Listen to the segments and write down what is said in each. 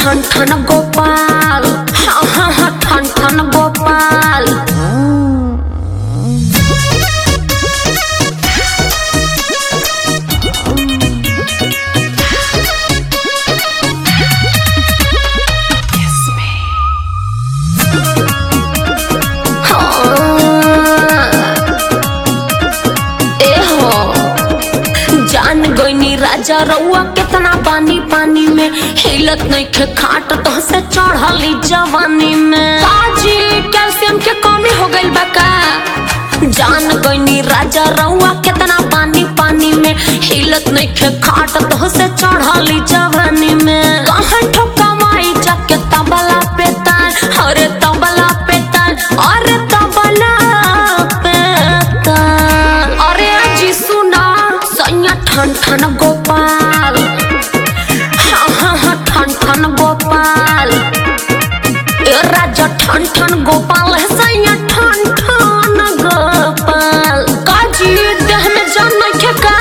ठन ठन गोपाल, हाँ हाँ हाँ ठन ठन गोपाल। जान गोइनी राजा रउआ कितना पानी पानी में हिलत नहीं खे खाट तो से चढ़ली जवानी में काजी कैल्शियम के कमी हो गइल बा का। जान गोइनी राजा रउआ कितना पानी पानी में हिलत नहीं खे खाट तो से चढ़ली जवानी में कहाँ ठोकवाई जाके तबला पे ताल, अरे तबला पे ताल, अरे तबला पे ताल। अरे अजी सुना सैया ठन ठन गोपाल, हाँ हाँ हाँ ठन ठन गोपाल। ए राजा ठन ठन गोपाल है सैया ठन ठन गोपाल। काजी देह में जान नहीं खे का।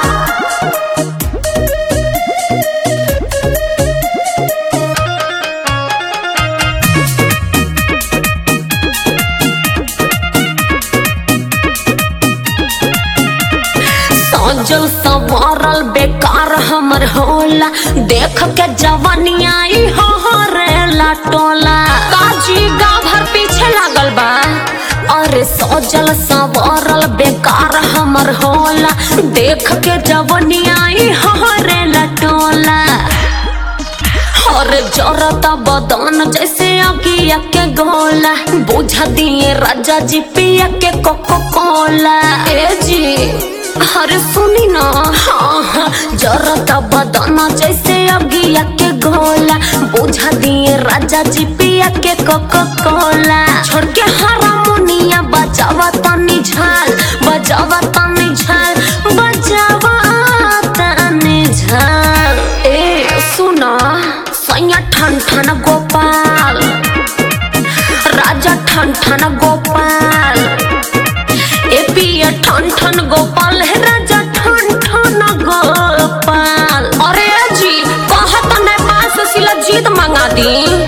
सजल संवरल बेकार हमर होला, देख के जवानी आई हरेला टोला। काजी गाँव भर पीछे लागल बा, अरे सजल संवरल बेकार हमर होला, देख के जवानी आई हरेला टोला। और जरता बदन जैसे अगिया के गोला, बुझा दिए राजा जी पिया के कोको कोला। ए जी अरे सुनी ना, हाँ हाँ जरता बदन जैसे अगिया के गोला, बुझा दिए राजा जी पिया के कोको कोला। छोड़ के हारमोनिया बजावा तनी झाल, बजावा तनी झाल, बजावा तनी झाल। ए सुना सैया ठन ठन गोपाल, राजा ठन ठन गोपाल। ए पिया ठन ठन गोपाल है राजा ठन ठन गोपाल। अरे जी कहत नेपाल से सिला जीत मंगा दी।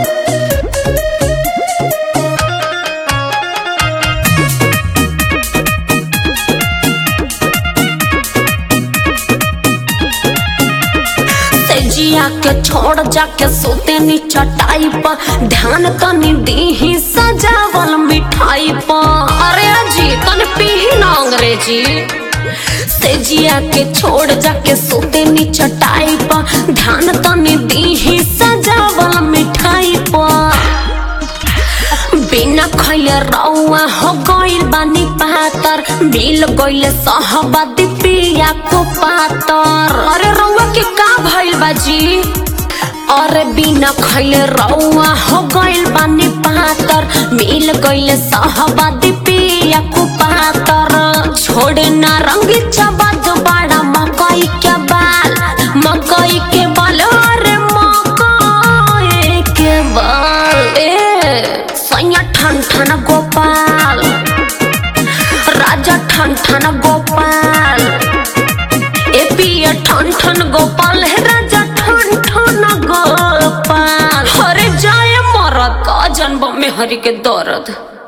जिया के छोड़ जाके सोते नी चटाई पर, ध्यान तनी दी सजावल मिठाई पर। अरे जी तनी पीही ना अंग्रेजी। से जिया के छोड़ जाके सोते नी चटाई पर, ध्यान तनी दी सजावल मिठाई पर। बिना खैले रउआ हो गइल बानी पातर, मिल गइले सहबादी पिया को पातर। अरे रउआ के का भइल बाजी। अरे बिना खैले रउआ हो गइल बानी पातर, मिल गइले सहबादी पिया को पातर। छोड़े ना रंगी चबाद बड़ा मकई के बाल, मकई के बाल, अरे मकई के बाल। ए सैया ठन ठन गोपाल, राजा ठन ठन गोपाल। ए पिया ठन ठन गोपाल है राजा ठन ठन गोपाल। अरे जाए मरद का जन्म में हरि के दर्द।